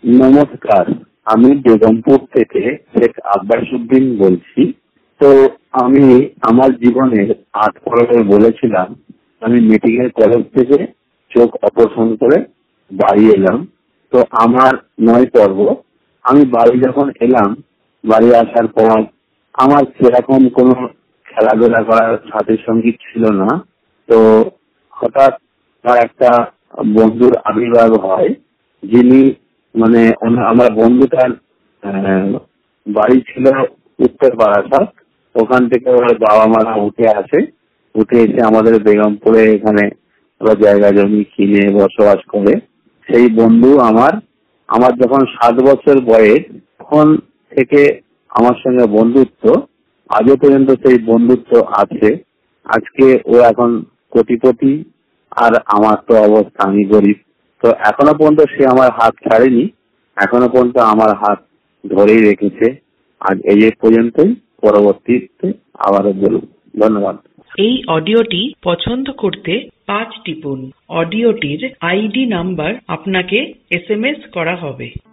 নমস্কার, আমি বেগমপুর থেকে শেখ আব্বাস উদ্দিন বলছি। তো আমি আমার জীবনের 8 পর্বে বলেছিলাম আমি মেডিকেল কলেজ থেকে চোখ অপারেশন করে বাড়ি এলাম। তো আমার 9 পর্ব। আমি বাড়ি যখন এলাম, বাড়ি আসার পর আমার সেরকম কোনো খেলাধুলা করার সাথী সঙ্গী ছিল না। তো হঠাৎ আমার একটা বন্ধুর আবির্ভাব হয়, যিনি আমার বন্ধুটার বাড়ি ছিল উত্তর বারাসাত। ওখান থেকে ওর বাবা মারা উঠে আসে, উঠে এসে আমাদের বেগমপুরে এখানে ওরা জায়গা জমি কিনে বসবাস করে। সেই বন্ধু আমার আমার যখন 7 বছর বয়স, তখন থেকে আমার সঙ্গে বন্ধুত্ব, আজও পর্যন্ত সেই বন্ধুত্ব আছে। আজকে ও এখন কোটিপতি, আর আমার তো অবস্থা আমি গরিব। তো এখনো পর্যন্ত সে আমার হাত ছাড়েনি, এখনো পর্যন্ত আমার হাত ধরেই রেখেছে। আজ এই পর্যন্তই, পরবর্তীতে আবারও বলব। ধন্যবাদ। এই অডিওটি পছন্দ করতে 5 টিপুন। অডিওটির আইডি নাম্বার আপনাকে SMS করা হবে।